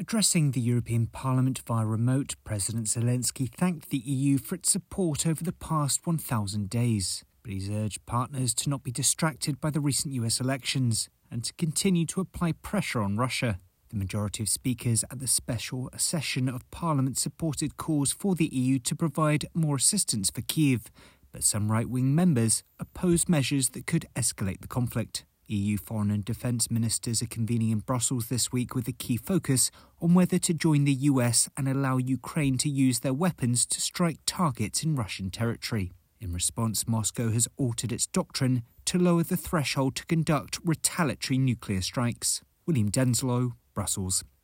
Addressing the European Parliament via remote, President Zelensky thanked the EU for its support over the past 1,000 days. But he's urged partners to not be distracted by the recent US elections and to continue to apply pressure on Russia. The majority of speakers at the special session of Parliament supported calls for the EU to provide more assistance for Kyiv, but some right-wing members opposed measures that could escalate the conflict. EU foreign and defence ministers are convening in Brussels this week with a key focus on whether to join the US and allow Ukraine to use their weapons to strike targets in Russian territory. In response, Moscow has altered its doctrine to lower the threshold to conduct retaliatory nuclear strikes. William Denslow, Brussels.